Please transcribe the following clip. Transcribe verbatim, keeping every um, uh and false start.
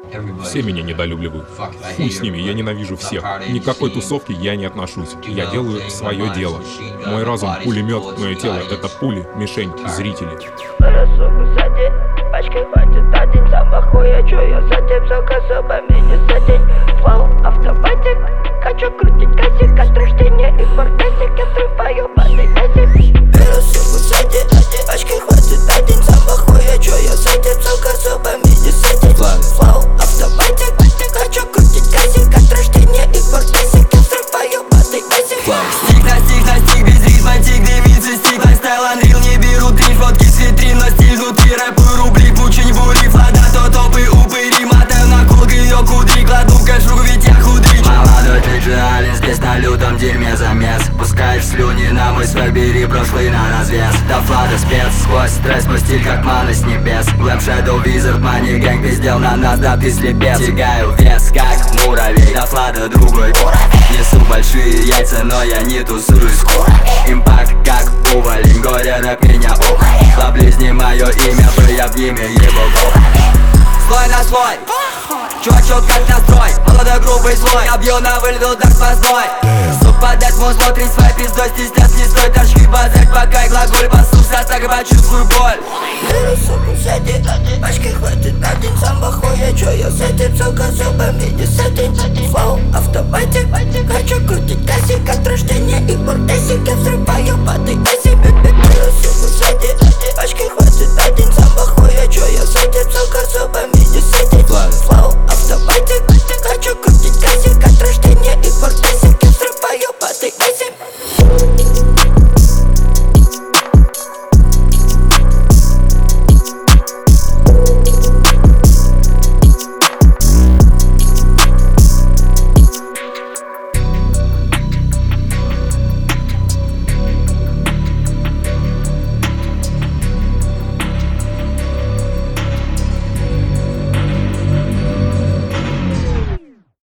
Все меня недолюбливают. Хуй с ними, я ненавижу всех. Ни к какой тусовке я не отношусь. Я делаю свое дело. Мой разум — пулемет, мое тело — это пули, мишень, зрители. Пачкой хватит один, сам охуя, чё я с этим, сука, зубами не садить. Флоу, автоматик, хочу крутить косик, от рождения и фортесик, я взрываю падай эсик. Беру суку сзади, пачкой хватит один, сам охуя, чё я с этим, сука, зубами не садить. Флоу, автоматик, хочу крутить косик, от рождения и фортесик, я взрываю падай эсик. Стик на стик на стик, без ритма, тик, девицы, стик, лайфстайл, анрил, не беру дрин, фотки с витрин, но стиль внутри, рэпую рубли. Учень бури, флада, то топы, упыри. Мотаю на колки, ее кудри. Кладу кэш в руку, ведь я худрич. Молодой диджитален, здесь на лютом дерьме замес. Пускаешь слюни на мой свек, бери прошлый на развес. Да флада спец, сквозь стресс, мой стиль как мана с небес. Глэм, Shadow, Wizard, Money Gang, пиздел на нас, да ты слепец. Тягаю вес, как муравей, да флада другой уровень. Несу большие яйца, но я не тусуюсь скоро. Импакт как увалень, горе рэп меня уморил. Поблизни мое имя, бы я в имя его был. Слой на слой, чувачок как настрой. Молодой грубый слой, я бью на вылет, удар сквозной. Совпадает мой смотри своей пиздой, стесняться не стоит. Торчки базарь, пока и глаголь басуся, так и почувствую боль. Беру суку сзади, пачкой хватит один, сам охуя, чё я с этим, сука, зубами не садить. Флоу, автоматик, хочу крутить косик, от рождения и фортесик, я взрываю падай эсик. Беру суку сзади, пачкой хватит один, сам охуя, чё я с этим, сука, зубами